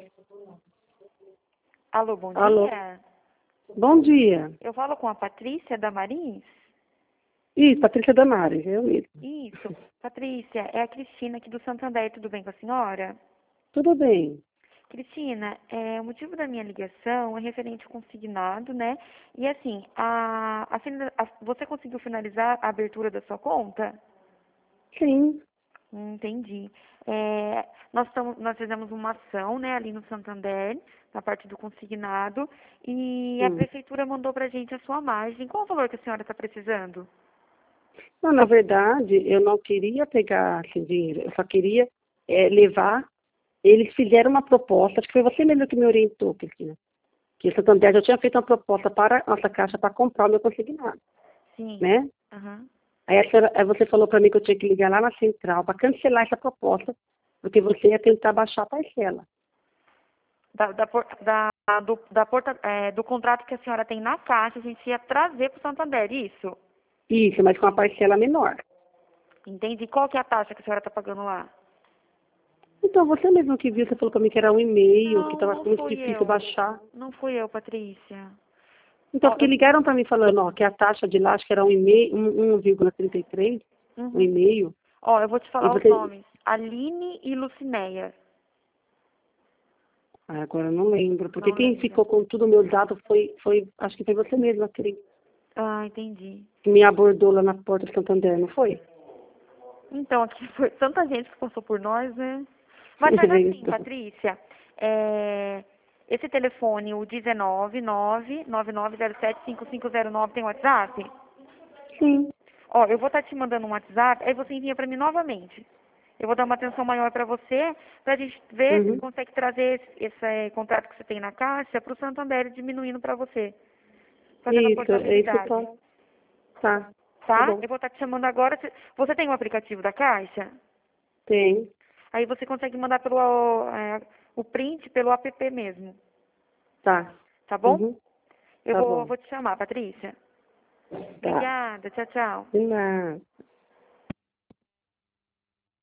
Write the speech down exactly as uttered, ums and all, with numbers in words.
Alô, bom Alô. dia. Bom dia. Eu falo com a Patrícia da Marins? Isso, Patrícia Damares, eu mesmo. Isso. Patrícia, é a Cristina aqui do Santander, tudo bem com a senhora? Tudo bem. Cristina, é, o motivo da minha ligação é referente ao consignado, né? E assim, a, a, fina- a- você conseguiu finalizar a abertura da sua conta? Sim. Hum, Entendi. É, nós, tamo, nós fizemos uma ação, né, ali no Santander, na parte do consignado, e a Hum. prefeitura mandou pra gente a sua margem. Qual o valor que a senhora está precisando? Não, na verdade, eu não queria pegar esse dinheiro, eu só queria eh, levar. Eles fizeram uma proposta, acho que foi você mesmo que me orientou, Cristina, que o Santander já tinha feito uma proposta para a nossa caixa para comprar o meu consignado, Sim. né? Aham. Aí, a senhora- aí você falou para mim que eu tinha que ligar lá na central para cancelar essa proposta, porque você ia tentar baixar a parcela. Da, da, por- da, do, da porta, é, do contrato que a senhora tem na caixa, a gente ia trazer para o Santander, isso? Isso, mas com uma parcela menor. Entende? E qual que é a taxa que a senhora está pagando lá? Então, você mesmo que viu, você falou para mim que era um e-mail, que Não, estava não muito fui difícil eu. baixar. Não fui eu, Patrícia. Então, Ó, porque eu, ligaram para mim falando, ó, que a taxa de lá, acho que era um e-mail, um- um vírgula trinta e três, um uhum. e-mail, Ó, eu vou te e falar os você... nomes. Aline e Lucinéia. Ah, agora eu não lembro, porque Não quem lembra? ficou com tudo meu dado foi, foi, acho que foi você mesma, que Ah, entendi. que me abordou lá na porta do Santander, não foi? Então, aqui foi tanta gente que passou por nós, né? Mas faz assim, Então, Patrícia. É, esse telefone, o dezenove, nove nove nove zero sete cinco cinco zero nove, tem WhatsApp? sim. Ó, eu vou estar te mandando um WhatsApp, aí você envia para mim novamente. Eu vou dar uma atenção maior para você, para a gente ver se Uhum. consegue trazer esse, esse eh, contrato que você tem na caixa para o Santander, diminuindo para você, fazendo a Isso, é isso que eu portabilidade. tô. Tá, tá Tá? bom. Eu vou estar te chamando agora. Você você tem o aplicativo da Caixa? Tem. Aí você consegue mandar pelo eh, o print pelo app mesmo, Tá. tá bom? Uhum. Eu Tá vou, bom. vou te chamar, Patrícia. Tá. Obrigada, tchau, tchau. De nada.